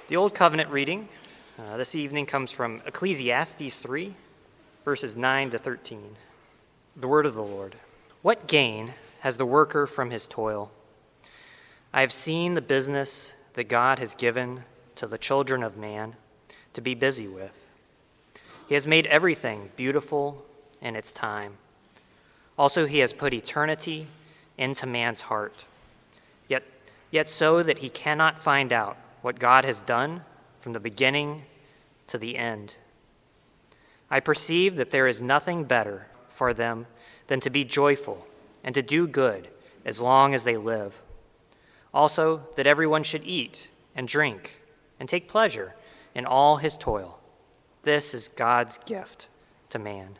The Old Covenant reading this evening comes from Ecclesiastes 3, verses 9 to 13. The word of the Lord. What gain has the worker from his toil? I have seen the business that God has given to the children of man to be busy with. He has made everything beautiful in its time. Also, he has put eternity into man's heart, yet so that he cannot find out what God has done from the beginning to the end. I perceive that there is nothing better for them than to be joyful and to do good as long as they live. Also, that everyone should eat and drink and take pleasure in all his toil. This is God's gift to man.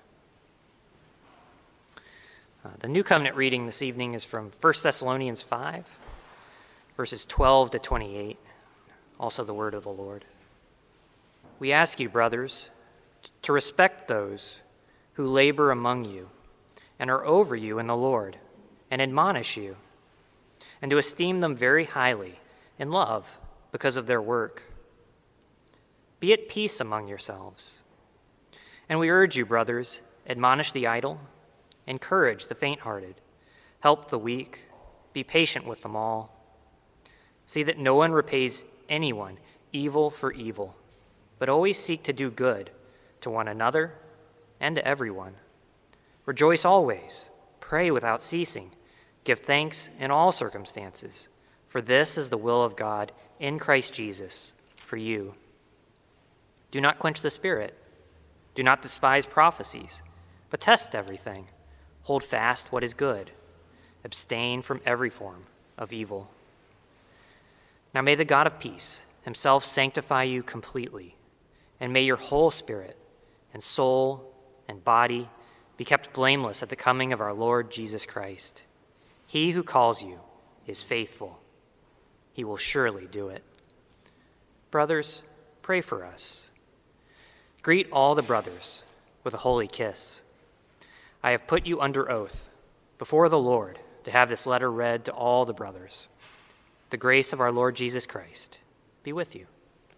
The New Covenant reading this evening is from 1 Thessalonians 5, verses 12 to 28. Also the word of the Lord. We ask you, brothers, to respect those who labor among you and are over you in the Lord and admonish you, and to esteem them very highly in love because of their work. Be at peace among yourselves. And we urge you, brothers, admonish the idle, encourage the faint-hearted, help the weak, be patient with them all. See that no one repays anyone evil for evil, but always seek to do good to one another and to everyone. Rejoice always, pray without ceasing, give thanks in all circumstances, for this is the will of God in Christ Jesus for you. Do not quench the Spirit. Do not despise prophecies, but test everything. Hold fast what is good. Abstain from every form of evil. Now may the God of peace himself sanctify you completely, and may your whole spirit and soul and body be kept blameless at the coming of our Lord Jesus Christ. He who calls you is faithful. He will surely do it. Brothers, pray for us. Greet all the brothers with a holy kiss. I have put you under oath before the Lord to have this letter read to all the brothers. The grace of our Lord Jesus Christ be with you.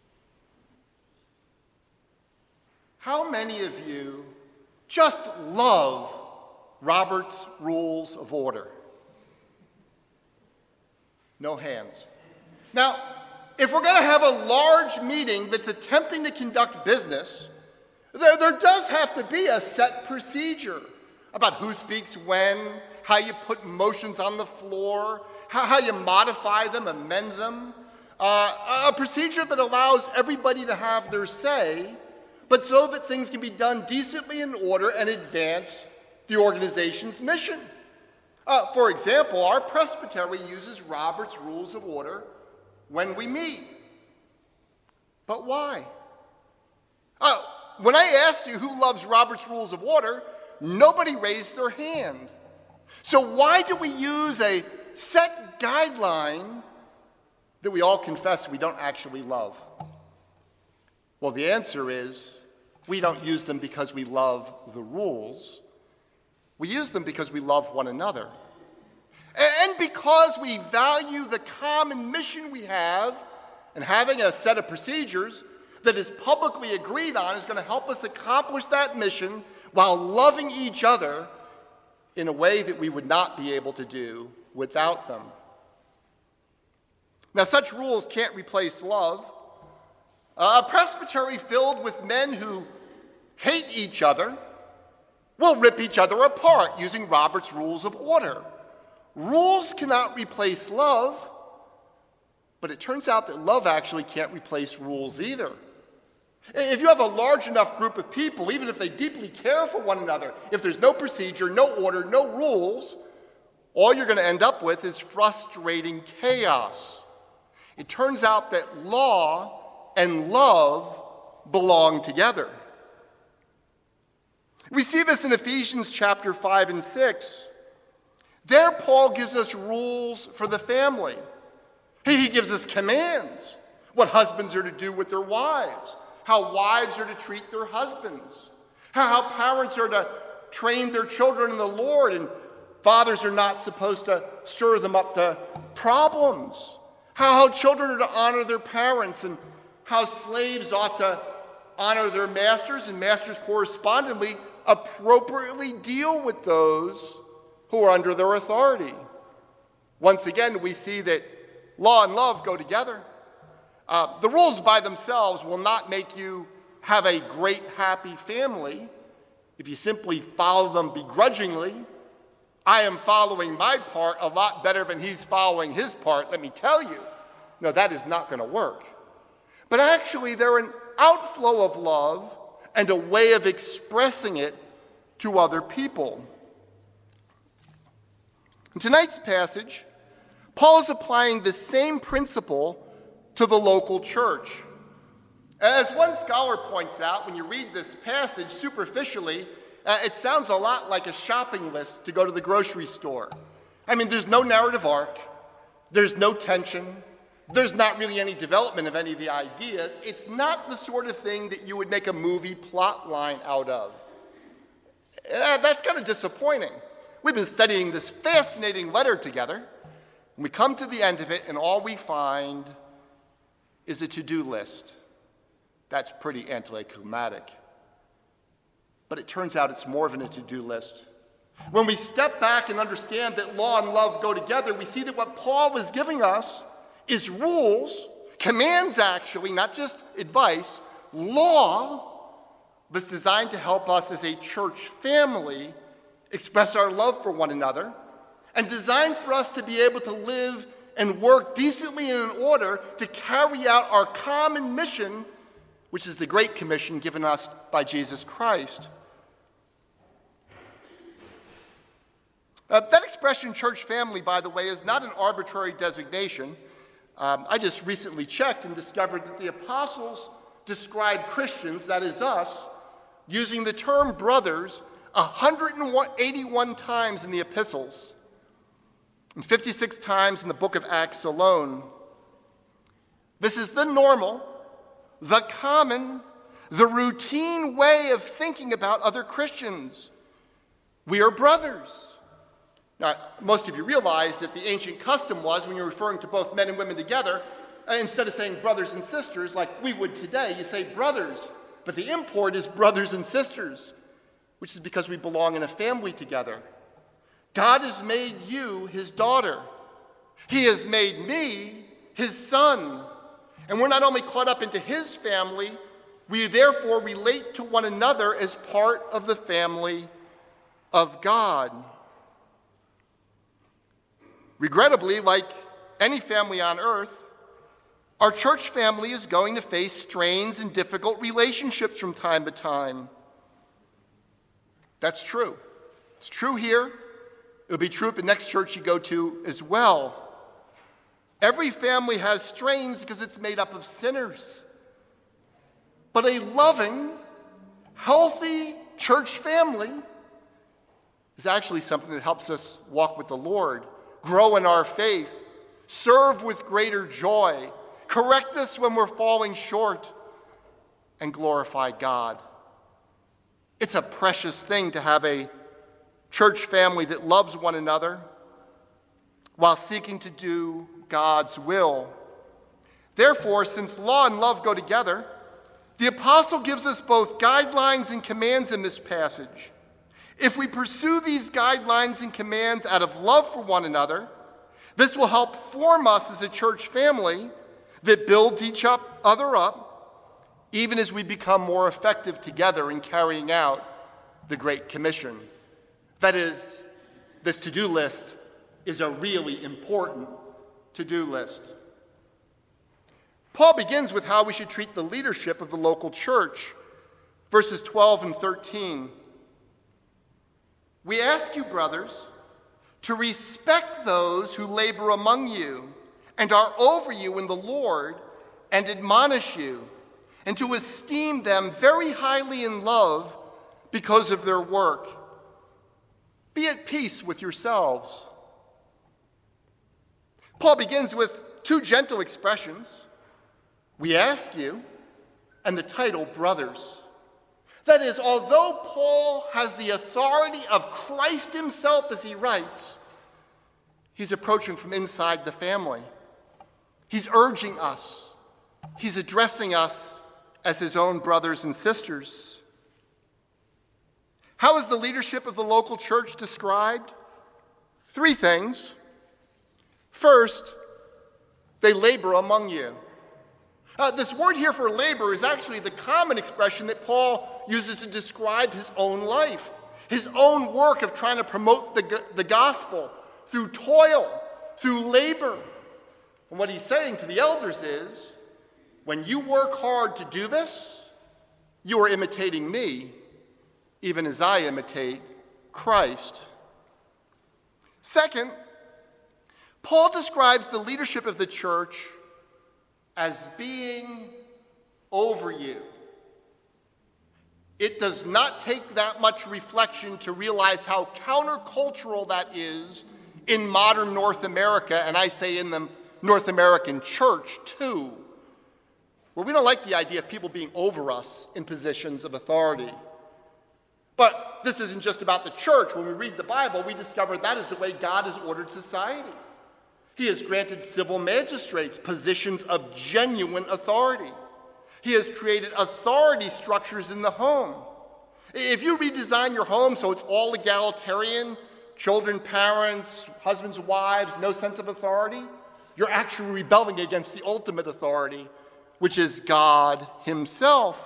How many of you just love Robert's Rules of Order? No hands. Now, if we're going to have a large meeting that's attempting to conduct business, there does have to be a set procedure about who speaks when, how you put motions on the floor, how you modify them, amend them. A procedure that allows everybody to have their say, but so that things can be done decently in order and advance the organization's mission. For example, our presbytery uses Robert's Rules of Order when we meet. But why? When I asked you who loves Robert's Rules of Order, nobody raised their hand. So why do we use a set guideline that we all confess we don't actually love? Well, the answer is we don't use them because we love the rules. We use them because we love one another. And because we value the common mission we have, and having a set of procedures that is publicly agreed on is going to help us accomplish that mission while loving each other in a way that we would not be able to do without them. Now, such rules can't replace love. A presbytery filled with men who hate each other will rip each other apart using Robert's Rules of Order. Rules cannot replace love, but it turns out that love actually can't replace rules either. If you have a large enough group of people, even if they deeply care for one another, if there's no procedure, no order, no rules, all you're going to end up with is frustrating chaos. It turns out that law and love belong together. We see this in Ephesians chapter 5 and 6. There, Paul gives us rules for the family. He gives us commands, what husbands are to do with their wives, how wives are to treat their husbands, how parents are to train their children in the Lord, and fathers are not supposed to stir them up to problems, how children are to honor their parents, and how slaves ought to honor their masters, and masters correspondingly appropriately deal with those who are under their authority. Once again, we see that law and love go together. The rules by themselves will not make you have a great, happy family if you simply follow them begrudgingly. I am following my part a lot better than he's following his part, let me tell you. No, that is not going to work. But actually, they're an outflow of love and a way of expressing it to other people. In tonight's passage, Paul is applying the same principle to the local church. As one scholar points out, when you read this passage superficially, it sounds a lot like a shopping list to go to the grocery store. I mean, there's no narrative arc, there's no tension, there's not really any development of any of the ideas. It's not the sort of thing that you would make a movie plot line out of. That's kind of disappointing. We've been studying this fascinating letter together, and we come to the end of it, and all we find is a to-do list. That's pretty anticlimactic. But it turns out it's more than a to-do list. When we step back and understand that law and love go together, we see that what Paul is giving us is rules, commands actually, not just advice, law that's designed to help us as a church family express our love for one another, and designed for us to be able to live and work decently and in order to carry out our common mission, which is the Great Commission given us by Jesus Christ. That expression, church family, by the way, is not an arbitrary designation. I just recently checked and discovered that the apostles described Christians, that is us, using the term brothers 181 times in the epistles, and 56 times in the book of Acts alone. This is the normal, the common, the routine way of thinking about other Christians. We are brothers. Now, most of you realize that the ancient custom was, when you're referring to both men and women together, instead of saying brothers and sisters like we would today, you say brothers. But the import is brothers and sisters, which is because we belong in a family together. God has made you his daughter. He has made me his son. And we're not only caught up into his family, we therefore relate to one another as part of the family of God. Regrettably, like any family on earth, our church family is going to face strains and difficult relationships from time to time. That's true. It's true here. It'll be true at the next church you go to as well. Every family has strains because it's made up of sinners. But a loving, healthy church family is actually something that helps us walk with the Lord, grow in our faith, serve with greater joy, correct us when we're falling short, and glorify God. It's a precious thing to have a church family that loves one another while seeking to do God's will. Therefore, since law and love go together, the apostle gives us both guidelines and commands in this passage. If we pursue these guidelines and commands out of love for one another, this will help form us as a church family that builds each other up, even as we become more effective together in carrying out the Great Commission. That is, this to-do list is a really important to-do list. Paul begins with how we should treat the leadership of the local church, verses 12 and 13. We ask you, brothers, to respect those who labor among you and are over you in the Lord and admonish you, and to esteem them very highly in love because of their work. Be at peace with yourselves. Paul begins with two gentle expressions, we ask you, and the title, brothers. That is, although Paul has the authority of Christ himself as he writes, he's approaching from inside the family. He's urging us he's addressing us as his own brothers and sisters. How is the leadership of the local church described? 3 things. First, they labor among you. This word here for labor is actually the common expression that Paul uses to describe his own life, his own work of trying to promote the gospel through toil, through labor. And what he's saying to the elders is, when you work hard to do this, you are imitating me, even as I imitate Christ. Second, Paul describes the leadership of the church as being over you. It does not take that much reflection to realize how countercultural that is in modern North America, and I say in the North American church too, where we don't like the idea of people being over us in positions of authority. But this isn't just about the church. When we read the Bible, we discover that is the way God has ordered society. He has granted civil magistrates positions of genuine authority. He has created authority structures in the home. If you redesign your home so it's all egalitarian, children, parents, husbands, wives, no sense of authority, you're actually rebelling against the ultimate authority, which is God himself.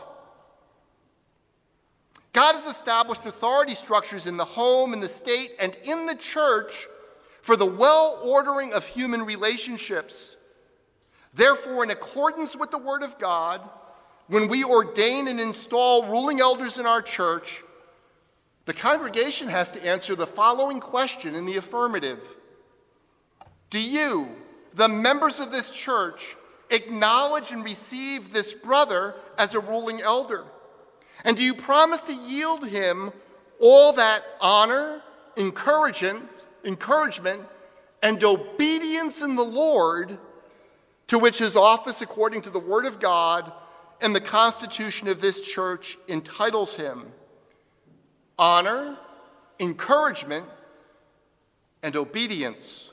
God has established authority structures in the home, in the state, and in the church for the well-ordering of human relationships. Therefore, in accordance with the Word of God, when we ordain and install ruling elders in our church, the congregation has to answer the following question in the affirmative. Do you, the members of this church, acknowledge and receive this brother as a ruling elder? And do you promise to yield him all that honor, encouragement, and obedience in the Lord to which his office, according to the Word of God and the constitution of this church, entitles him? Honor, encouragement, and obedience.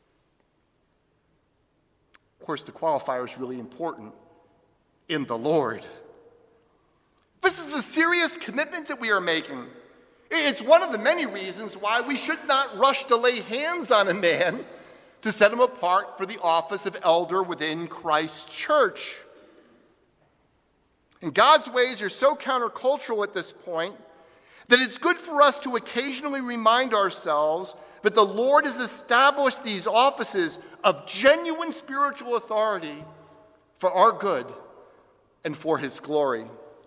Of course, the qualifier is really important. In the Lord. This is a serious commitment that we are making. It's one of the many reasons why we should not rush to lay hands on a man to set him apart for the office of elder within Christ's church. And God's ways are so countercultural at this point that it's good for us to occasionally remind ourselves that the Lord has established these offices of genuine spiritual authority for our good and for his glory.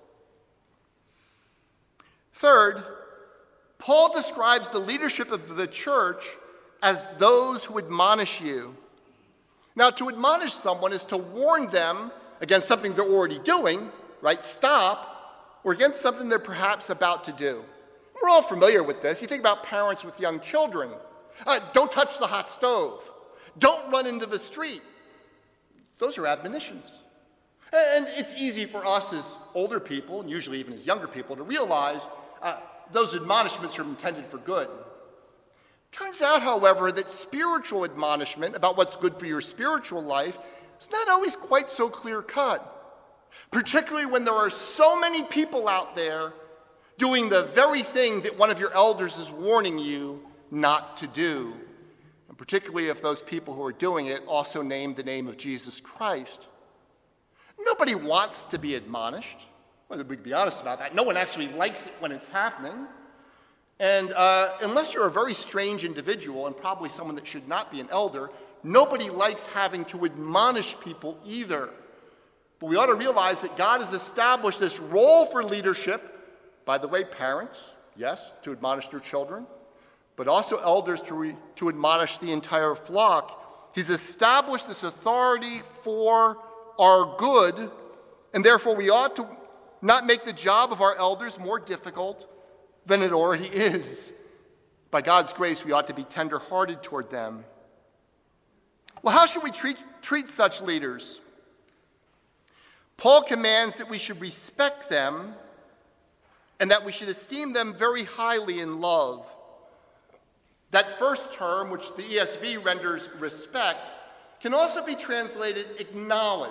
Third, Paul describes the leadership of the church as those who admonish you. Now, to admonish someone is to warn them against something they're already doing, right? Stop, or against something they're perhaps about to do. We're all familiar with this. You think about parents with young children. Don't touch the hot stove. Don't run into the street. Those are admonitions. And it's easy for us as older people, and usually even as younger people, to realize those admonishments are intended for good. Turns out, however, that spiritual admonishment about what's good for your spiritual life is not always quite so clear-cut, particularly when there are so many people out there doing the very thing that one of your elders is warning you not to do, and particularly if those people who are doing it also name the name of Jesus Christ. Nobody wants to be admonished. Well, we can be honest about that. No one actually likes it when it's happening. And unless you're a very strange individual and probably someone that should not be an elder, nobody likes having to admonish people either. But we ought to realize that God has established this role for leadership. By the way, parents, yes, to admonish their children, but also elders to admonish the entire flock. He's established this authority for our good, and therefore we ought to not make the job of our elders more difficult than it already is. By God's grace, we ought to be tender-hearted toward them. Well, how should we treat such leaders? Paul commands that we should respect them and that we should esteem them very highly in love. That first term, which the ESV renders respect, can also be translated acknowledge.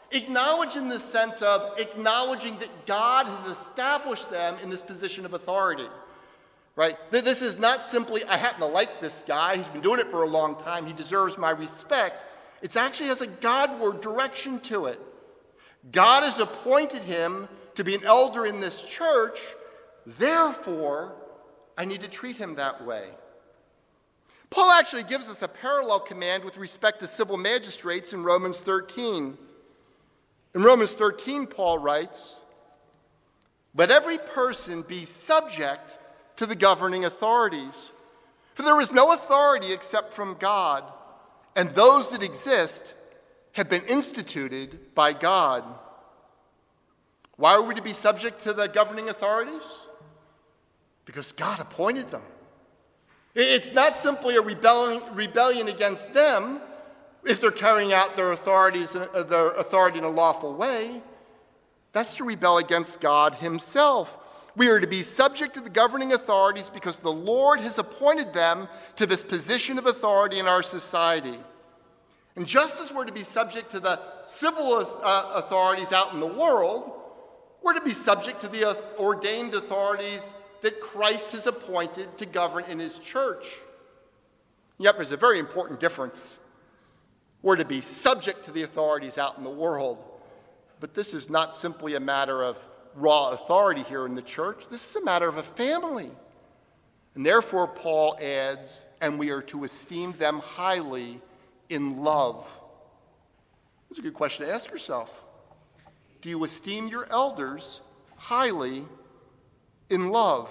Acknowledge in the sense of acknowledging that God has established them in this position of authority. Right? This is not simply, I happen to like this guy, he's been doing it for a long time, he deserves my respect. It actually has a Godward direction to it. God has appointed him to be an elder in this church, therefore, I need to treat him that way. Paul actually gives us a parallel command with respect to civil magistrates in Romans 13. In Romans 13, Paul writes, "Let every person be subject to the governing authorities. For there is no authority except from God, and those that exist have been instituted by God." Why are we to be subject to the governing authorities? Because God appointed them. It's not simply a rebellion against them if they're carrying out their authority in a lawful way. That's to rebel against God himself. We are to be subject to the governing authorities because the Lord has appointed them to this position of authority in our society. And just as we're to be subject to the civil authorities out in the world, we're to be subject to the ordained authorities that Christ has appointed to govern in his church. Yet there's a very important difference. We're to be subject to the authorities out in the world, but this is not simply a matter of raw authority here in the church. This is a matter of a family. And therefore, Paul adds, and we are to esteem them highly in love. That's a good question to ask yourself. Do you esteem your elders highly in love?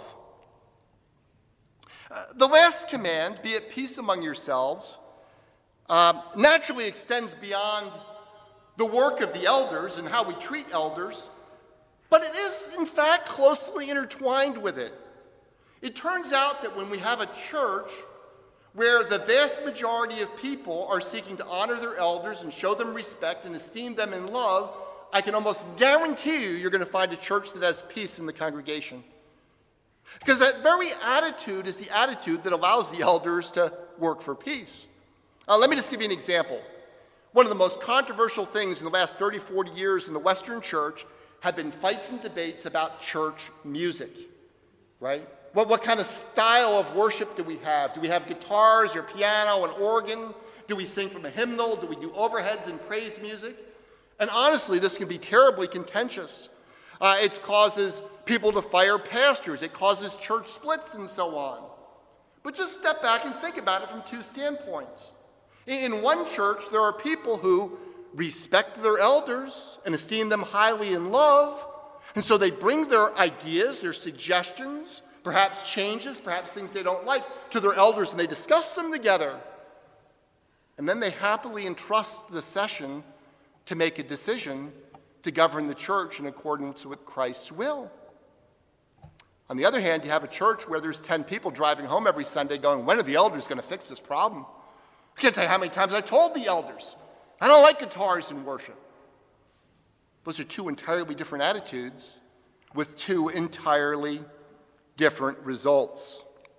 The last command, be at peace among yourselves, naturally extends beyond the work of the elders and how we treat elders, but it is, in fact, closely intertwined with it. It turns out that when we have a church where the vast majority of people are seeking to honor their elders and show them respect and esteem them in love, I can almost guarantee you're going to find a church that has peace in the congregation. Because that very attitude is the attitude that allows the elders to work for peace. Let me just give you an example. One of the most controversial things in the last 30, 40 years in the Western church have been fights and debates about church music, right? What kind of style of worship do we have? Do we have guitars or piano and organ? Do we sing from a hymnal? Do we do overheads and praise music? And honestly, this can be terribly contentious. It causes people to fire pastors. It causes church splits and so on. But just step back and think about it from two standpoints. In one church, there are people who respect their elders and esteem them highly in love, and so they bring their ideas, their suggestions, perhaps changes, perhaps things they don't like, to their elders, and they discuss them together. And then they happily entrust the session to make a decision to govern the church in accordance with Christ's will. On the other hand, you have a church where there's 10 people driving home every Sunday going, when are the elders going to fix this problem? I can't tell you how many times I told the elders, I don't like guitars in worship. Those are two entirely different attitudes with two entirely different results.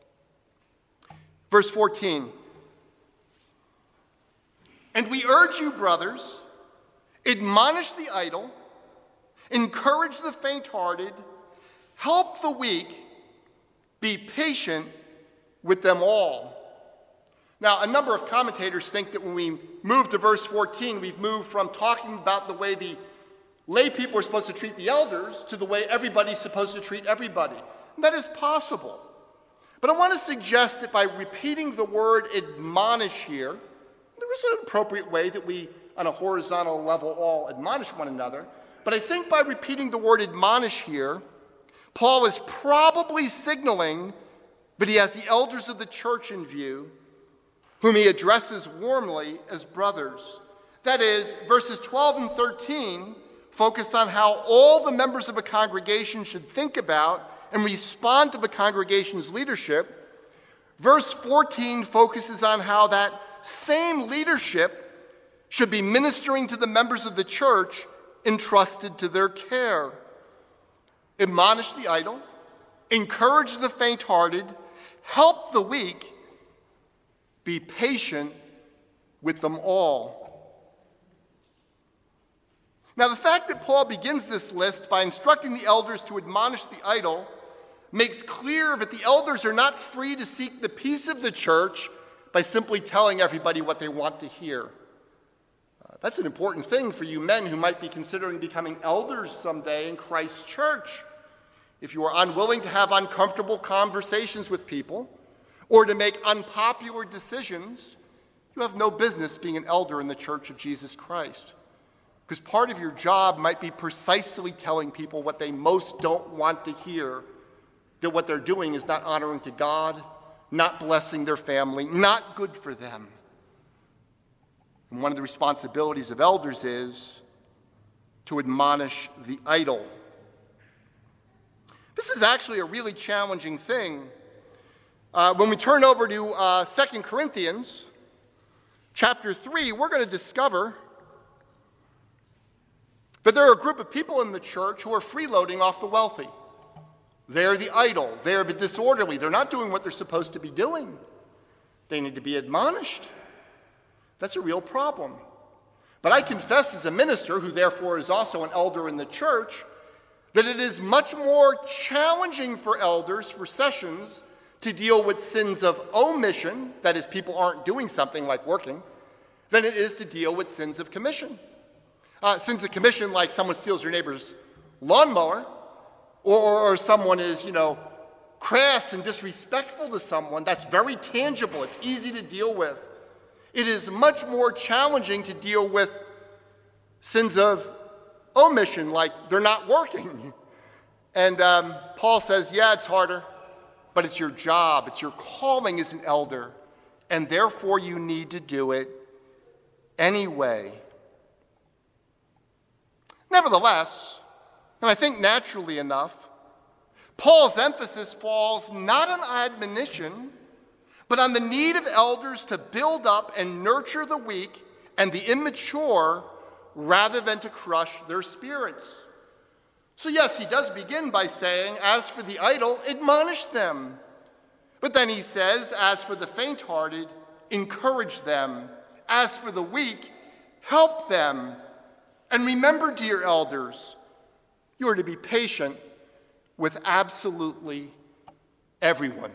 Verse 14. And we urge you, brothers, admonish the idle, encourage the faint-hearted, help the weak, be patient with them all. Now, a number of commentators think that when we move to verse 14, we've moved from talking about the way the lay people are supposed to treat the elders to the way everybody's supposed to treat everybody. And that is possible. But I want to suggest that by repeating the word admonish here, there is an appropriate way that we, on a horizontal level, all admonish one another. But I think by repeating the word admonish here, Paul is probably signaling that he has the elders of the church in view, whom he addresses warmly as brothers. That is, verses 12 and 13 focus on how all the members of a congregation should think about and respond to the congregation's leadership. Verse 14 focuses on how that same leadership should be ministering to the members of the church entrusted to their care. Admonish the idle, encourage the faint-hearted, help the weak, be patient with them all. Now, the fact that Paul begins this list by instructing the elders to admonish the idle makes clear that the elders are not free to seek the peace of the church by simply telling everybody what they want to hear. That's an important thing for you men who might be considering becoming elders someday in Christ's church. If you are unwilling to have uncomfortable conversations with people or to make unpopular decisions, you have no business being an elder in the Church of Jesus Christ. Because part of your job might be precisely telling people what they most don't want to hear, that what they're doing is not honoring to God, not blessing their family, not good for them. And one of the responsibilities of elders is to admonish the idle. This is actually a really challenging thing. When we turn over to 2 Corinthians chapter 3, we're going to discover that there are a group of people in the church who are freeloading off the wealthy. They're the idle. They're the disorderly. They're not doing what they're supposed to be doing. They need to be admonished. That's a real problem. But I confess as a minister, who therefore is also an elder in the church, that it is much more challenging for elders, for sessions, to deal with sins of omission, that is, people aren't doing something like working, than it is to deal with sins of commission. Sins of commission, like someone steals your neighbor's lawnmower, or someone is, crass and disrespectful to someone, that's very tangible. It's easy to deal with. It is much more challenging to deal with sins of omission, like they're not working. And Paul says, yeah, it's harder, but it's your job. It's your calling as an elder, and therefore you need to do it anyway. Nevertheless, and I think naturally enough, Paul's emphasis falls not on admonition, but on the need of elders to build up and nurture the weak and the immature rather than to crush their spirits. So yes, he does begin by saying, as for the idle, admonish them. But then he says, as for the faint-hearted, encourage them. As for the weak, help them. And remember, dear elders, you are to be patient with absolutely everyone.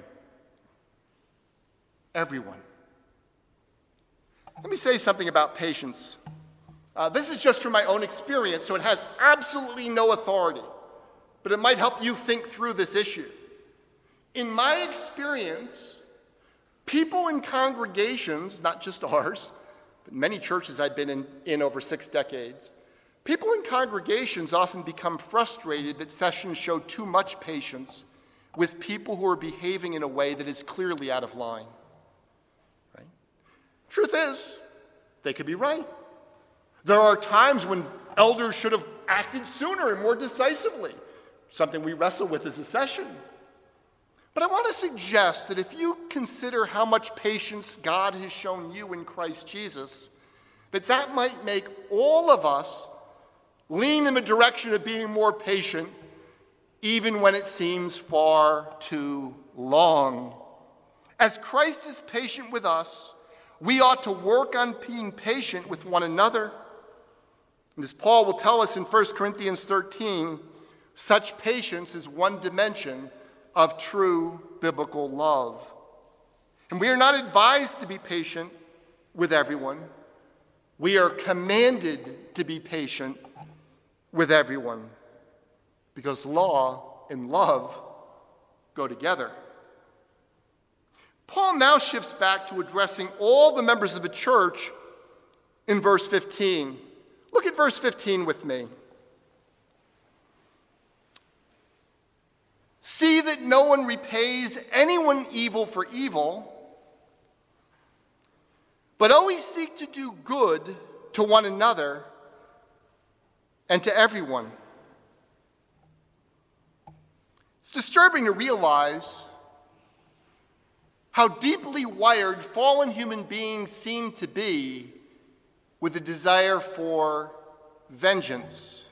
Everyone. Let me say something about patience. This is just from my own experience, so it has absolutely no authority, but it might help you think through this issue. In my experience, people in congregations, not just ours, but many churches I've been in over 6 decades, people in congregations often become frustrated that sessions show too much patience with people who are behaving in a way that is clearly out of line. Right? Truth is, they could be right. There are times when elders should have acted sooner and more decisively, something we wrestle with as a session. But I want to suggest that if you consider how much patience God has shown you in Christ Jesus, that might make all of us lean in the direction of being more patient, even when it seems far too long. As Christ is patient with us, we ought to work on being patient with one another. And as Paul will tell us in 1 Corinthians 13, such patience is one dimension of true biblical love. And we are not advised to be patient with everyone. We are commanded to be patient with everyone, because law and love go together. Paul now shifts back to addressing all the members of the church in verse 15. Look at verse 15 with me. See that no one repays anyone evil for evil, but always seek to do good to one another and to everyone. It's disturbing to realize how deeply wired fallen human beings seem to be with a desire for vengeance.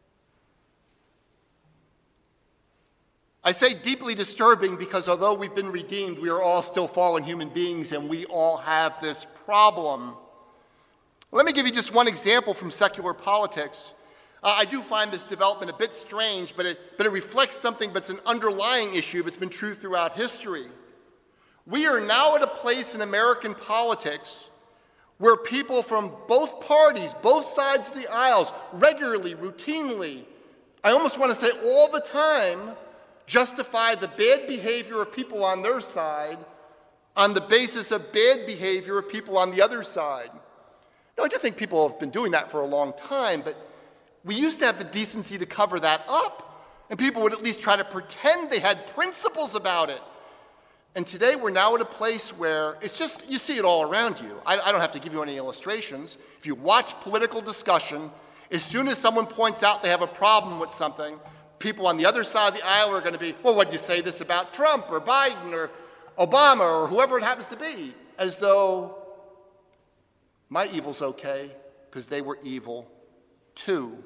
I say deeply disturbing because although we've been redeemed, we are all still fallen human beings and we all have this problem. Let me give you just one example from secular politics. I do find this development a bit strange, but it reflects something that's an underlying issue that's been true throughout history. We are now at a place in American politics where people from both parties, both sides of the aisles, regularly, routinely, I almost want to say all the time, justify the bad behavior of people on their side on the basis of bad behavior of people on the other side. Now, I do think people have been doing that for a long time, but we used to have the decency to cover that up, and people would at least try to pretend they had principles about it. And today we're now at a place where it's just, you see it all around you. I don't have to give you any illustrations. If you watch political discussion, as soon as someone points out they have a problem with something, people on the other side of the aisle are going to be, well, what do you say this about Trump or Biden or Obama or whoever it happens to be? As though my evil's okay because they were evil too.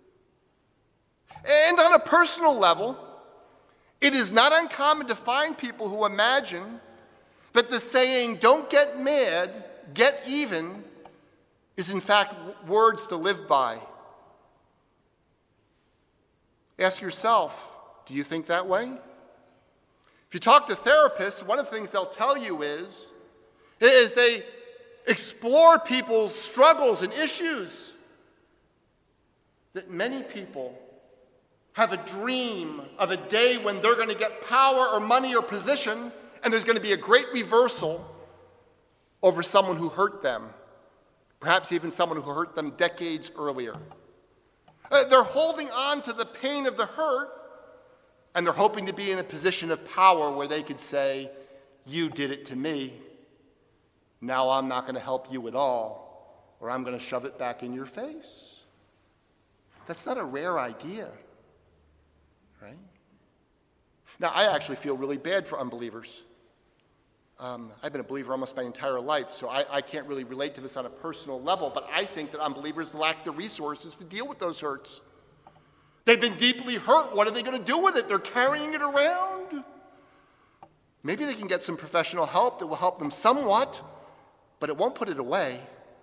And on a personal level, it is not uncommon to find people who imagine that the saying, don't get mad, get even, is in fact words to live by. Ask yourself, do you think that way? If you talk to therapists, one of the things they'll tell you is they explore people's struggles and issues, that many people have a dream of a day when they're going to get power or money or position, and there's going to be a great reversal over someone who hurt them, perhaps even someone who hurt them decades earlier. They're holding on to the pain of the hurt, and they're hoping to be in a position of power where they could say, you did it to me, now I'm not going to help you at all, or I'm going to shove it back in your face. That's not a rare idea. Right? Now, I actually feel really bad for unbelievers. I've been a believer almost my entire life, so I can't really relate to this on a personal level, but I think that unbelievers lack the resources to deal with those hurts. They've been deeply hurt. What are they going to do with it? They're carrying it around. Maybe they can get some professional help that will help them somewhat, but it won't put it away.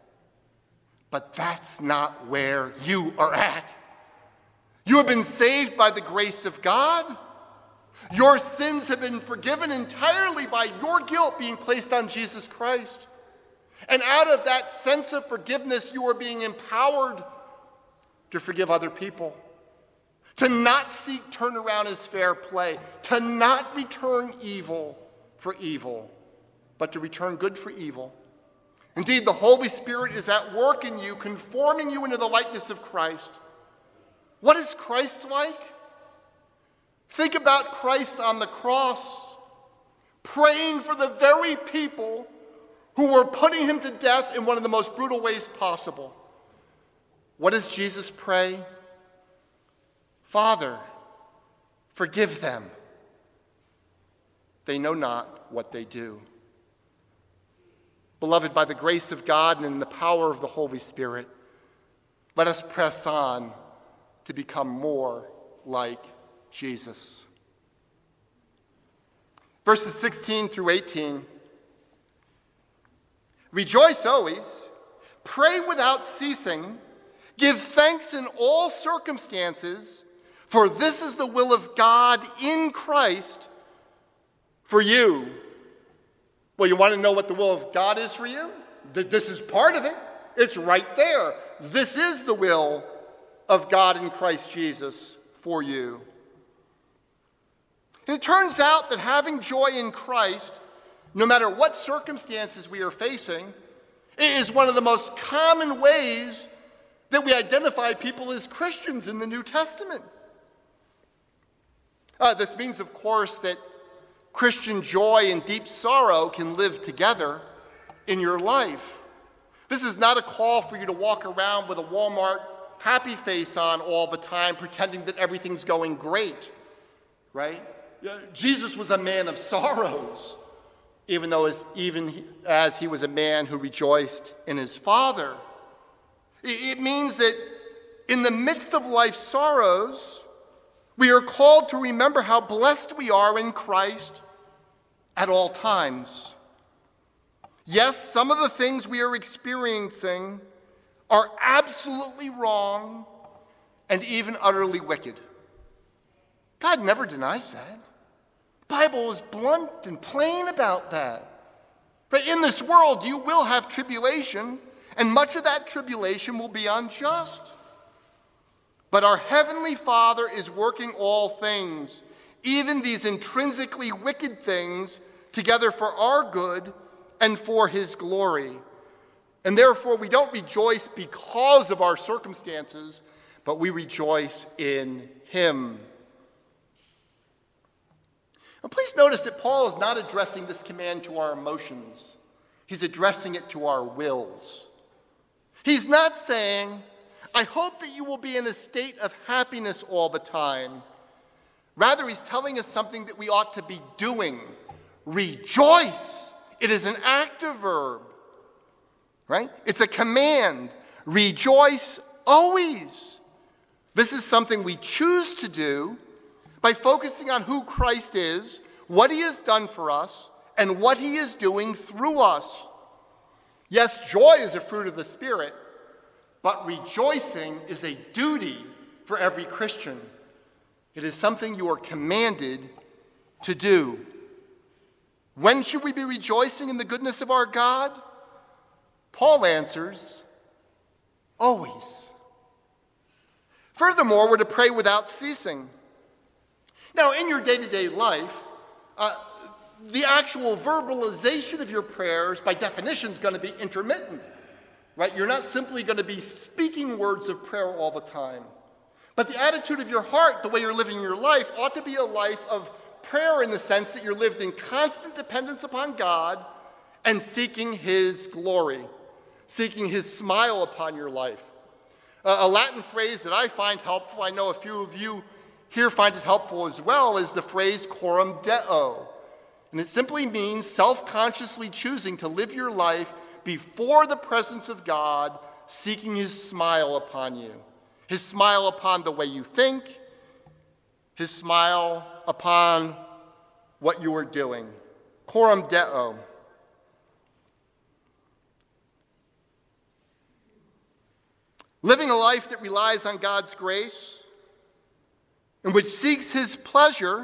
But that's not where you are at. You have been saved by the grace of God. Your sins have been forgiven entirely by your guilt being placed on Jesus Christ. And out of that sense of forgiveness, you are being empowered to forgive other people, to not seek turnaround as fair play, to not return evil for evil, but to return good for evil. Indeed, the Holy Spirit is at work in you, conforming you into the likeness of Christ. What is Christ like? Think about Christ on the cross, praying for the very people who were putting him to death in one of the most brutal ways possible. What does Jesus pray? Father, forgive them. They know not what they do. Beloved, by the grace of God and in the power of the Holy Spirit, let us press on to become more like Jesus. Verses 16 through 18. Rejoice always, pray without ceasing, give thanks in all circumstances, for this is the will of God in Christ for you. Well, you want to know what the will of God is for you? This is part of it. It's right there. This is the will of God in Christ Jesus for you. And it turns out that having joy in Christ, no matter what circumstances we are facing, is one of the most common ways that we identify people as Christians in the New Testament. This means, of course, that Christian joy and deep sorrow can live together in your life. This is not a call for you to walk around with a Walmart happy face on all the time, pretending that everything's going great, right? Jesus was a man of sorrows, even as he was a man who rejoiced in his Father. It means that in the midst of life's sorrows, we are called to remember how blessed we are in Christ at all times. Yes, some of the things we are experiencing are absolutely wrong and even utterly wicked. God never denies that. The Bible is blunt and plain about that. But in this world, you will have tribulation, and much of that tribulation will be unjust. But our Heavenly Father is working all things, even these intrinsically wicked things, together for our good and for His glory. And therefore, we don't rejoice because of our circumstances, but we rejoice in Him. Now, please notice that Paul is not addressing this command to our emotions. He's addressing it to our wills. He's not saying, I hope that you will be in a state of happiness all the time. Rather, he's telling us something that we ought to be doing. Rejoice. It is an active verb, right? It's a command. Rejoice always. This is something we choose to do by focusing on who Christ is, what He has done for us, and what He is doing through us. Yes, joy is a fruit of the Spirit, but rejoicing is a duty for every Christian. It is something you are commanded to do. When should we be rejoicing in the goodness of our God? Paul answers, always. Furthermore, we're to pray without ceasing. Now, in your day-to-day life, the actual verbalization of your prayers, by definition, is going to be intermittent, right? You're not simply going to be speaking words of prayer all the time. But the attitude of your heart, the way you're living your life, ought to be a life of prayer in the sense that you're lived in constant dependence upon God and seeking His glory, seeking His smile upon your life. A Latin phrase that I find helpful, I know a few of you here find it helpful as well, is the phrase coram deo. And it simply means self-consciously choosing to live your life before the presence of God, seeking His smile upon you. His smile upon the way you think, His smile upon what you are doing. Coram deo. Living a life that relies on God's grace and which seeks His pleasure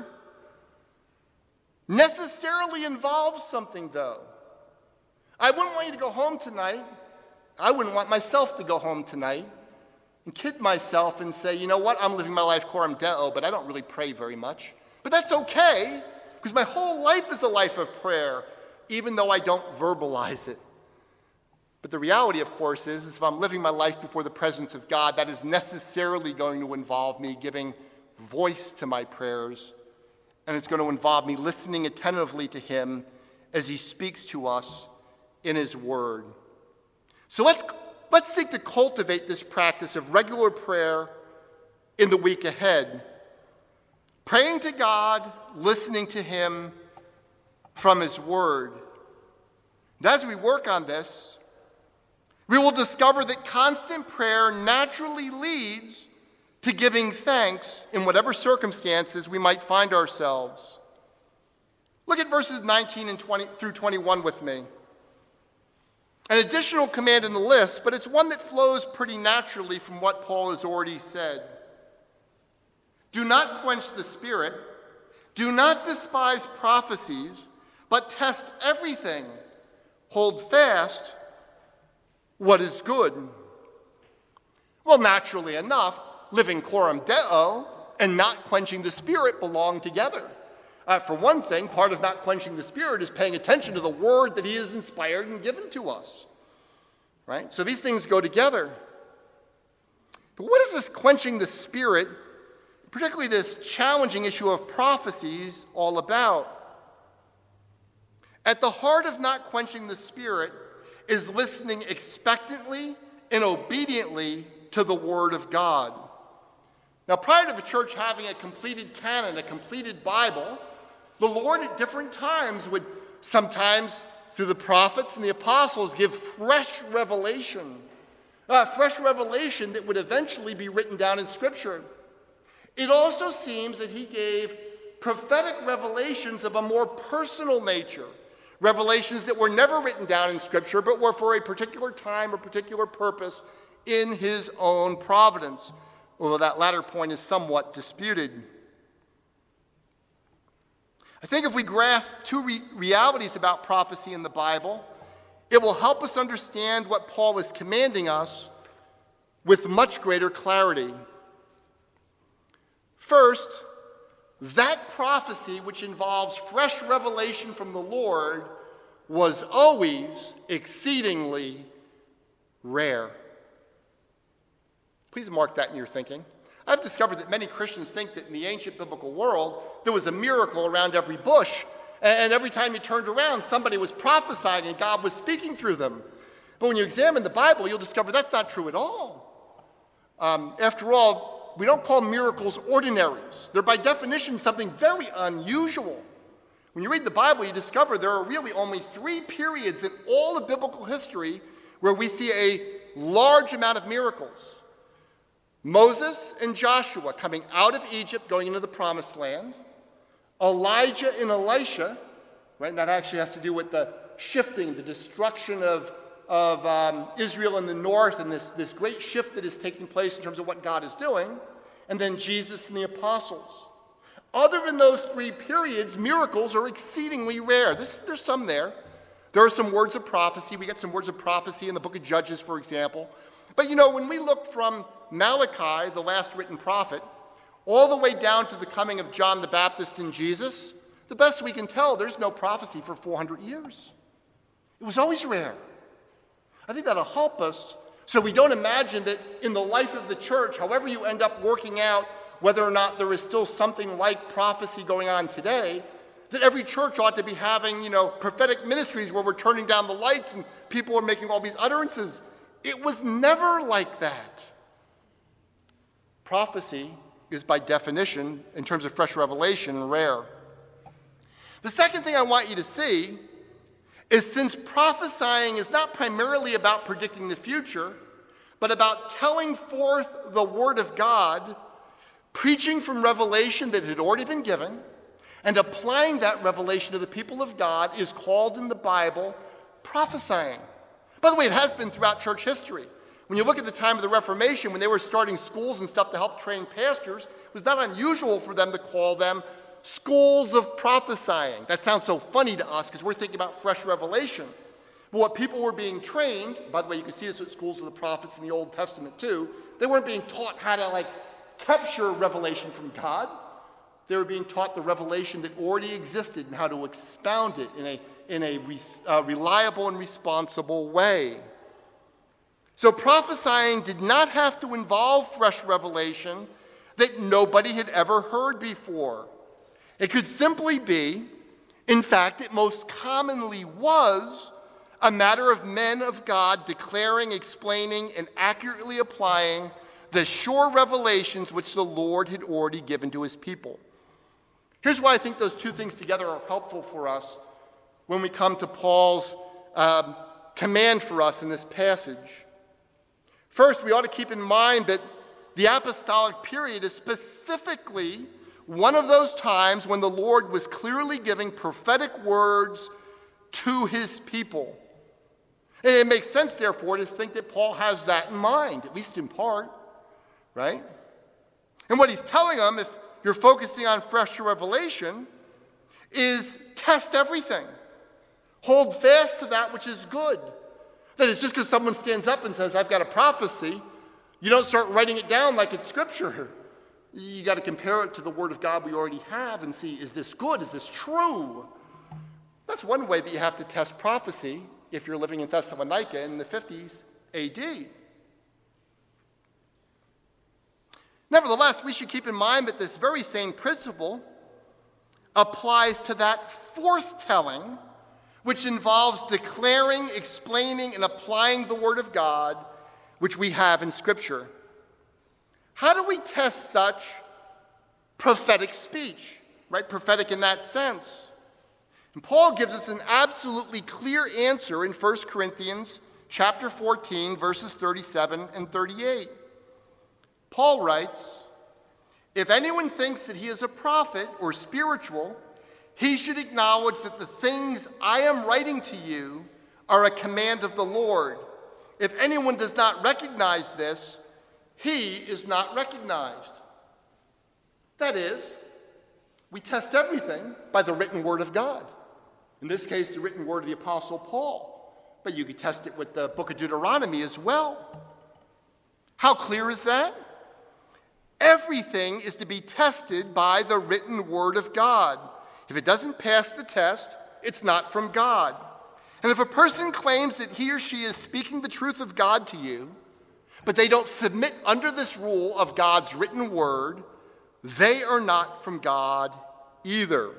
necessarily involves something, though. I wouldn't want you to go home tonight. I wouldn't want myself to go home tonight and kid myself and say, you know what, I'm living my life coram deo, but I don't really pray very much. But that's okay, because my whole life is a life of prayer, even though I don't verbalize it. But the reality, of course, is if I'm living my life before the presence of God, that is necessarily going to involve me giving voice to my prayers, and it's going to involve me listening attentively to Him as He speaks to us in His Word. So let's seek to cultivate this practice of regular prayer in the week ahead, praying to God, listening to Him from His Word. And as we work on this, we will discover that constant prayer naturally leads to giving thanks in whatever circumstances we might find ourselves. Look at verses 19 and 20 through 21 with me. An additional command in the list, but it's one that flows pretty naturally from what Paul has already said. Do not quench the Spirit. Do not despise prophecies, but test everything. Hold fast what is good. Well, naturally enough, living coram deo and not quenching the Spirit belong together. For one thing, part of not quenching the Spirit is paying attention to the word that He has inspired and given to us. Right? So these things go together. But what is this quenching the Spirit, particularly this challenging issue of prophecies, all about? At the heart of not quenching the Spirit is listening expectantly and obediently to the Word of God. Now, prior to the church having a completed canon, a completed Bible, the Lord at different times would sometimes, through the prophets and the apostles, give fresh revelation that would eventually be written down in Scripture. It also seems that He gave prophetic revelations of a more personal nature, revelations that were never written down in Scripture, but were for a particular time or particular purpose in His own providence. although that latter point is somewhat disputed. I think if we grasp two realities about prophecy in the Bible, it will help us understand what Paul is commanding us with much greater clarity. First, that prophecy which involves fresh revelation from the Lord was always exceedingly rare. Please mark that in your thinking. I've discovered that many Christians think that in the ancient biblical world, there was a miracle around every bush, and every time you turned around, somebody was prophesying and God was speaking through them. But when you examine the Bible, you'll discover that's not true at all. After all, we don't call miracles ordinaries. They're by definition something very unusual. When you read the Bible, you discover there are really only 3 periods in all of biblical history where we see a large amount of miracles. Moses and Joshua coming out of Egypt, going into the promised land. Elijah and Elisha, right? And that actually has to do with the shifting, the destruction of Israel in the north, and this great shift that is taking place in terms of what God is doing. And then Jesus and the apostles. Other than those 3 periods, miracles are exceedingly rare. There's some there. There are some words of prophecy. We get some words of prophecy in the book of Judges, for example. But when we look from Malachi, the last written prophet, all the way down to the coming of John the Baptist and Jesus, the best we can tell, there's no prophecy for 400 years. It was always rare. I think that'll help us so we don't imagine that in the life of the church, however you end up working out whether or not there is still something like prophecy going on today, that every church ought to be having, prophetic ministries where we're turning down the lights and people are making all these utterances. It was never like that. Prophecy is by definition, in terms of fresh revelation, rare. The second thing I want you to see is since prophesying is not primarily about predicting the future, but about telling forth the word of God, preaching from revelation that had already been given, and applying that revelation to the people of God is called in the Bible prophesying. By the way, it has been throughout church history. When you look at the time of the Reformation, when they were starting schools and stuff to help train pastors, it was not unusual for them to call them schools of prophesying. That sounds so funny to us because we're thinking about fresh revelation. But what people were being trained, by the way, you can see this with schools of the prophets in the Old Testament too, they weren't being taught how to capture revelation from God. They were being taught the revelation that already existed and how to expound it in a reliable and responsible way. So prophesying did not have to involve fresh revelation that nobody had ever heard before. It could simply be, in fact, it most commonly was, a matter of men of God declaring, explaining, and accurately applying the sure revelations which the Lord had already given to his people. Here's why I think those two things together are helpful for us when we come to Paul's command for us in this passage. First, we ought to keep in mind that the apostolic period is specifically one of those times when the Lord was clearly giving prophetic words to his people. And it makes sense, therefore, to think that Paul has that in mind, at least in part, right? And what he's telling them, if you're focusing on fresh revelation, is test everything. Hold fast to that which is good. That is, just because someone stands up and says, I've got a prophecy, you don't start writing it down like it's scripture. You got to compare it to the word of God we already have and see, is this good? Is this true? That's one way that you have to test prophecy if you're living in Thessalonica in the 50s AD. Nevertheless, we should keep in mind that this very same principle applies to that forthtelling, which involves declaring, explaining, and applying the Word of God, which we have in Scripture. How do we test such prophetic speech, right? Prophetic in that sense. And Paul gives us an absolutely clear answer in 1 Corinthians chapter 14, verses 37 and 38. Paul writes, if anyone thinks that he is a prophet or spiritual, he should acknowledge that the things I am writing to you are a command of the Lord. If anyone does not recognize this, he is not recognized. That is, we test everything by the written word of God. In this case, the written word of the Apostle Paul. But you could test it with the book of Deuteronomy as well. How clear is that? Everything is to be tested by the written word of God. If it doesn't pass the test, it's not from God. And if a person claims that he or she is speaking the truth of God to you, but they don't submit under this rule of God's written word, they are not from God either.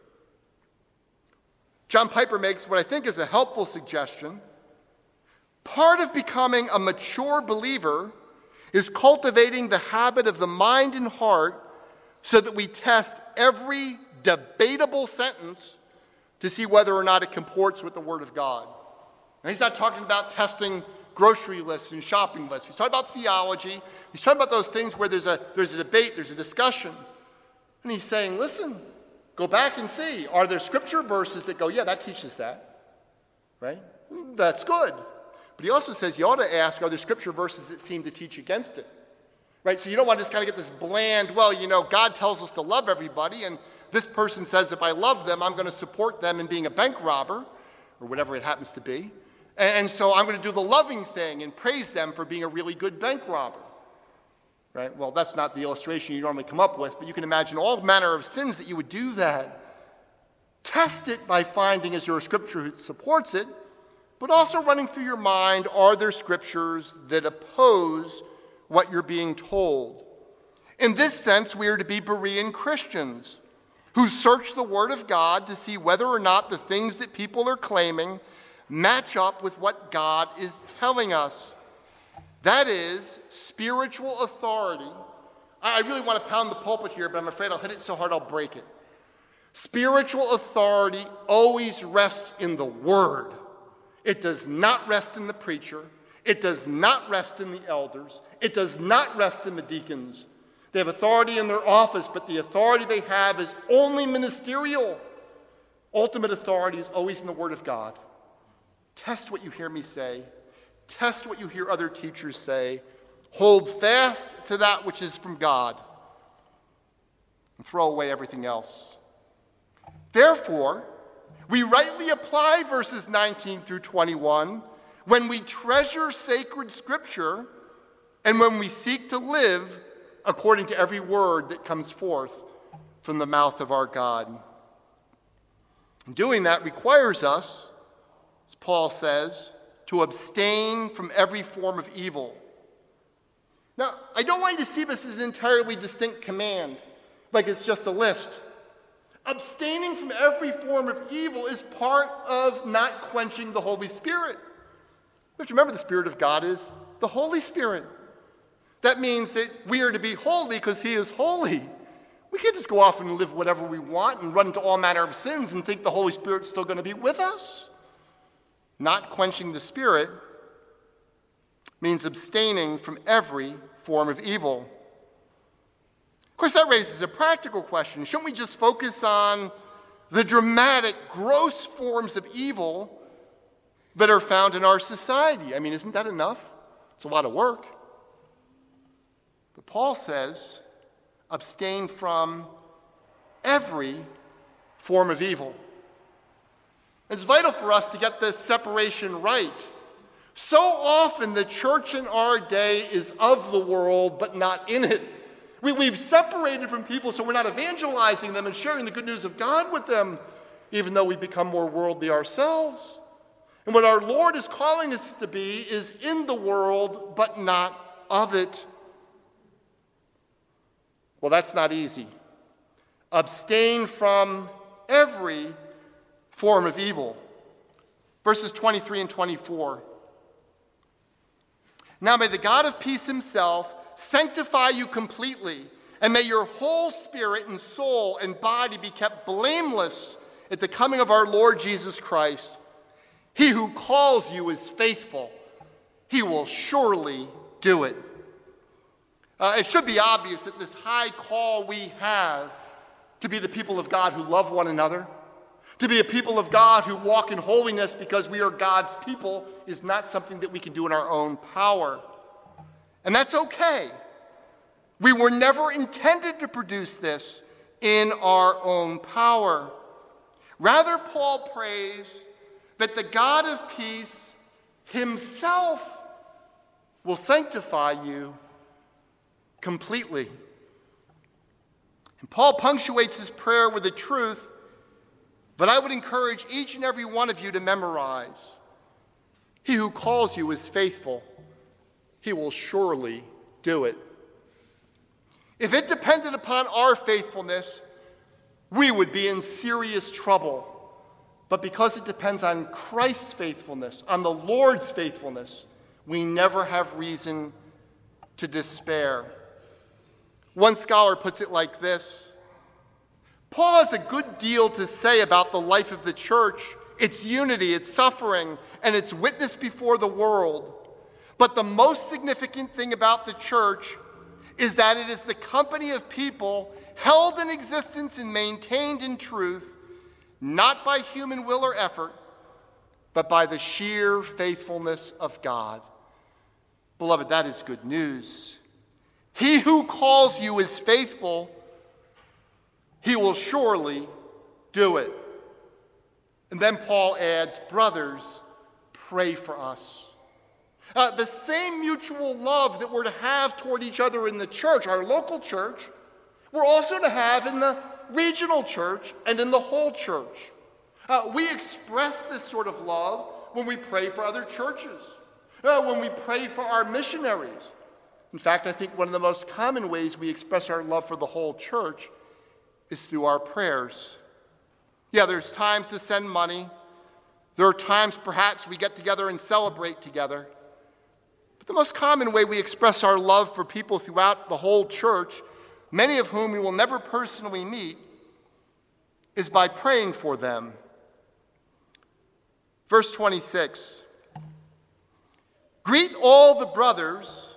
John Piper makes what I think is a helpful suggestion. Part of becoming a mature believer is cultivating the habit of the mind and heart so that we test every debatable sentence to see whether or not it comports with the Word of God. Now, he's not talking about testing grocery lists and shopping lists. He's talking about theology. He's talking about those things where there's a debate, there's a discussion. And he's saying, listen, go back and see, are there scripture verses that go, yeah, that teaches that, right? That's good. But he also says you ought to ask, are there scripture verses that seem to teach against it, right? So you don't want to just kind of get this bland, well, God tells us to love everybody, and this person says if I love them, I'm going to support them in being a bank robber, or whatever it happens to be. And so I'm going to do the loving thing and praise them for being a really good bank robber. Right? Well, that's not the illustration you normally come up with, but you can imagine all manner of sins that you would do that. Test it by finding is there a scripture that supports it, but also running through your mind, are there scriptures that oppose what you're being told? In this sense, we are to be Berean Christians who search the Word of God to see whether or not the things that people are claiming match up with what God is telling us. That is spiritual authority. I really want to pound the pulpit here, but I'm afraid I'll hit it so hard I'll break it. Spiritual authority always rests in the Word. It does not rest in the preacher. It does not rest in the elders. It does not rest in the deacons. They have authority in their office, but the authority they have is only ministerial. Ultimate authority is always in the Word of God. Test what you hear me say. Test what you hear other teachers say. Hold fast to that which is from God. And throw away everything else. Therefore, we rightly apply verses 19 through 21 when we treasure sacred scripture and when we seek to live according to every word that comes forth from the mouth of our God. And doing that requires us, as Paul says, to abstain from every form of evil. Now, I don't want you to see this as an entirely distinct command, like it's just a list. Abstaining from every form of evil is part of not quenching the Holy Spirit. You have to remember the Spirit of God is the Holy Spirit. That means that we are to be holy because He is holy. We can't just go off and live whatever we want and run into all manner of sins and think the Holy Spirit's still going to be with us. Not quenching the Spirit means abstaining from every form of evil. Of course, that raises a practical question. Shouldn't we just focus on the dramatic, gross forms of evil that are found in our society? I mean, isn't that enough? It's a lot of work. But Paul says, abstain from every form of evil. It's vital for us to get this separation right. So often the church in our day is of the world, but not in it. We've separated from people so we're not evangelizing them and sharing the good news of God with them, even though we become more worldly ourselves. And what our Lord is calling us to be is in the world, but not of it. Well, that's not easy. Abstain from every form of evil. Verses 23 and 24. Now may the God of peace himself sanctify you completely, and may your whole spirit and soul and body be kept blameless at the coming of our Lord Jesus Christ. He who calls you is faithful. He will surely do it. It should be obvious that this high call we have to be the people of God who love one another, to be a people of God who walk in holiness because we are God's people, is not something that we can do in our own power. And that's okay. We were never intended to produce this in our own power. Rather, Paul prays that the God of peace himself will sanctify you completely. And Paul punctuates his prayer with a truth that I would encourage each and every one of you to memorize. He who calls you is faithful. He will surely do it. If it depended upon our faithfulness, we would be in serious trouble. But because it depends on Christ's faithfulness, on the Lord's faithfulness, we never have reason to despair. One scholar puts it like this: Paul has a good deal to say about the life of the church, its unity, its suffering, and its witness before the world. But the most significant thing about the church is that it is the company of people held in existence and maintained in truth, not by human will or effort, but by the sheer faithfulness of God. Beloved, that is good news. He who calls you is faithful. He will surely do it. And then Paul adds, brothers, pray for us. The same mutual love that we're to have toward each other in the church, our local church, we're also to have in the regional church and in the whole church. We express this sort of love when we pray for other churches, when we pray for our missionaries. In fact, I think one of the most common ways we express our love for the whole church is through our prayers. Yeah, there's times to send money. There are times perhaps we get together and celebrate together. But the most common way we express our love for people throughout the whole church, many of whom we will never personally meet, is by praying for them. Verse 26, greet all the brothers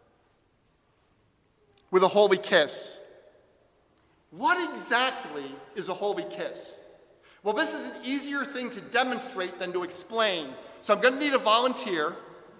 with a holy kiss. What exactly is a holy kiss? Well, this is an easier thing to demonstrate than to explain, so I'm going to need a volunteer.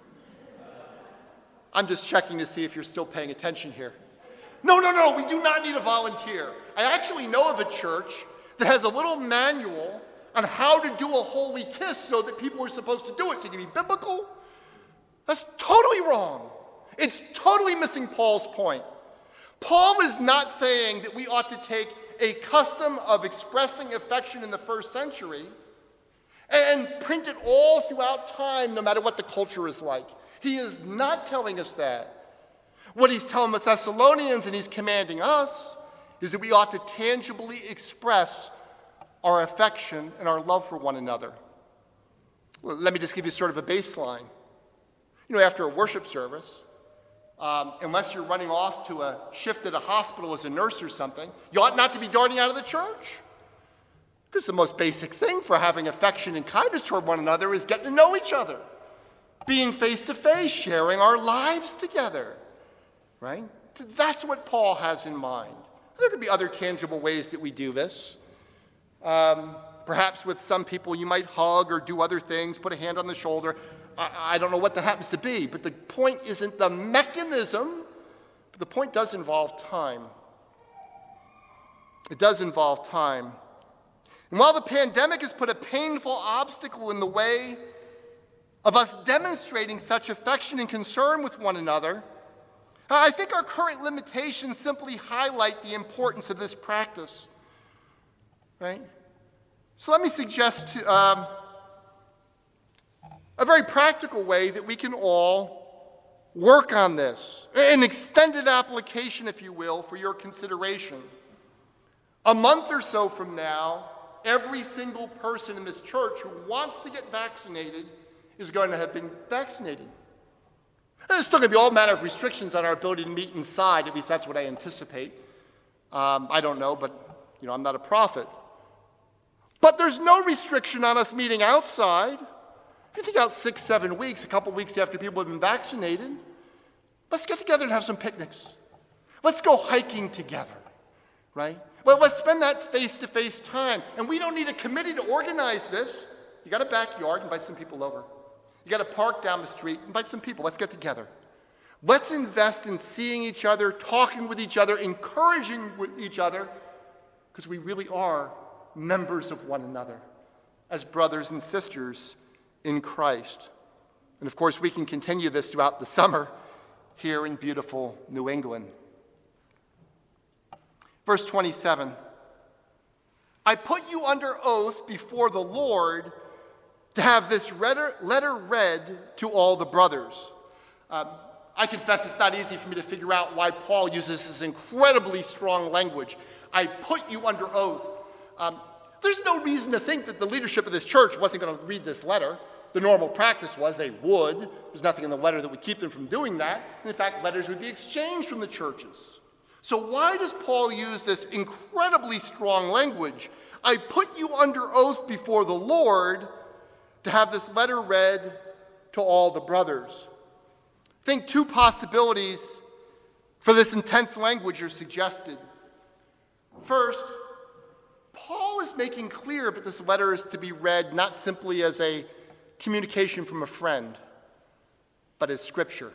I'm just checking to see if you're still paying attention here. No, we do not need a volunteer. I actually know of a church that has a little manual on how to do a holy kiss so that people are supposed to do it. So it can be biblical. That's totally wrong. It's totally missing Paul's point. Paul is not saying that we ought to take a custom of expressing affection in the first century and print it all throughout time, no matter what the culture is like. He is not telling us that. What he's telling the Thessalonians, and he's commanding us, is that we ought to tangibly express our affection and our love for one another. Let me just give you sort of a baseline. After a worship service, unless you're running off to a shift at a hospital as a nurse or something, you ought not to be darting out of the church. Because the most basic thing for having affection and kindness toward one another is getting to know each other, being face to face, sharing our lives together, right? That's what Paul has in mind. There could be other tangible ways that we do this. Perhaps with some people you might hug or do other things, put a hand on the shoulder. I don't know what that happens to be, but the point isn't the mechanism, but the point does involve time. It does involve time. And while the pandemic has put a painful obstacle in the way of us demonstrating such affection and concern with one another, I think our current limitations simply highlight the importance of this practice, right? So let me suggest a very practical way that we can all work on this, an extended application, if you will, for your consideration. A month or so from now, every single person in this church who wants to get vaccinated is going to have been vaccinated. There's still going to be all manner of restrictions on our ability to meet inside, at least that's what I anticipate. I don't know, but I'm not a prophet. But there's no restriction on us meeting outside. If you think out 6-7 weeks, a couple weeks after people have been vaccinated, let's get together and have some picnics. Let's go hiking together, right? Well, let's spend that face-to-face time. And we don't need a committee to organize this. You got a backyard, invite some people over. You got a park down the street, invite some people. Let's get together. Let's invest in seeing each other, talking with each other, encouraging with each other, because we really are members of one another as brothers and sisters in Christ. And of course, we can continue this throughout the summer here in beautiful New England. Verse 27, I put you under oath before the Lord to have this letter read to all the brothers. I confess it's not easy for me to figure out why Paul uses this incredibly strong language. I put you under oath. There's no reason to think that the leadership of this church wasn't going to read this letter. The normal practice was they would. There's nothing in the letter that would keep them from doing that. And in fact, letters would be exchanged from the churches. So why does Paul use this incredibly strong language? I put you under oath before the Lord to have this letter read to all the brothers. I think two possibilities for this intense language are suggested. First, Paul is making clear that this letter is to be read not simply as a communication from a friend, but as scripture.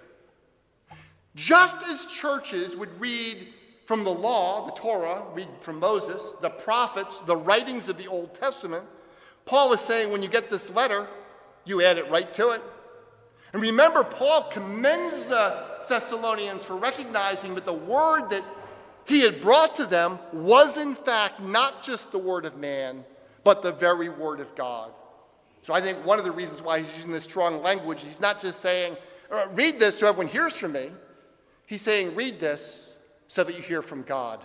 Just as churches would read from the law, the Torah, read from Moses, the prophets, the writings of the Old Testament, Paul is saying when you get this letter, you add it right to it. And remember, Paul commends the Thessalonians for recognizing that the word that he had brought to them was in fact not just the word of man, but the very word of God. So I think one of the reasons why he's using this strong language, he's not just saying, read this so everyone hears from me. He's saying, read this so that you hear from God.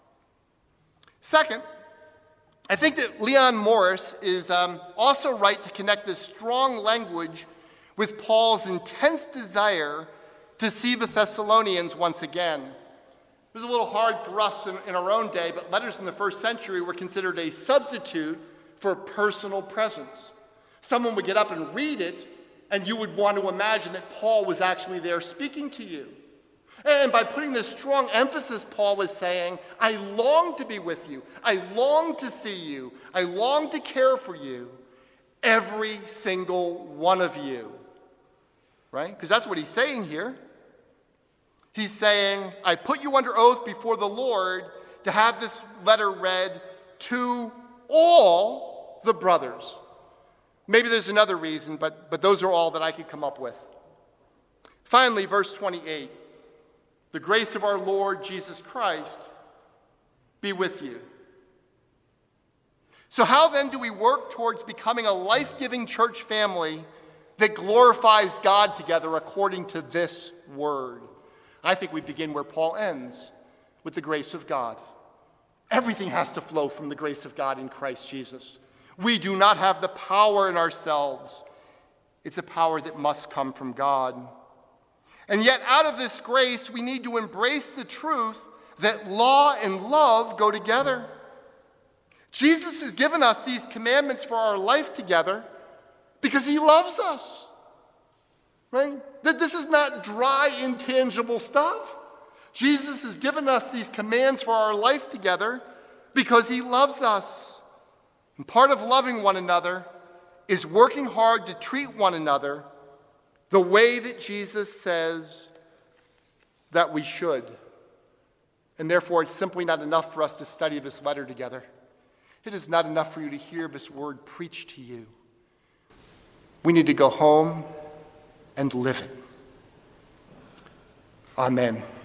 Second, I think that Leon Morris is also right to connect this strong language with Paul's intense desire to see the Thessalonians once again. It was a little hard for us in our own day, but letters in the first century were considered a substitute for personal presence. Someone would get up and read it, and you would want to imagine that Paul was actually there speaking to you. And by putting this strong emphasis, Paul is saying, I long to be with you. I long to see you. I long to care for you, every single one of you. Right? Because that's what he's saying here. He's saying, I put you under oath before the Lord to have this letter read to all the brothers. Maybe there's another reason, but those are all that I could come up with. Finally, verse 28. The grace of our Lord Jesus Christ be with you. So how then do we work towards becoming a life-giving church family that glorifies God together according to this word? I think we begin where Paul ends, with the grace of God. Everything has to flow from the grace of God in Christ Jesus. We do not have the power in ourselves. It's a power that must come from God. And yet, out of this grace, we need to embrace the truth that law and love go together. Jesus has given us these commandments for our life together because he loves us. Right? That this is not dry, intangible stuff. Jesus has given us these commands for our life together because he loves us. And part of loving one another is working hard to treat one another the way that Jesus says that we should. And therefore, it's simply not enough for us to study this letter together. It is not enough for you to hear this word preached to you. We need to go home and live it. Amen.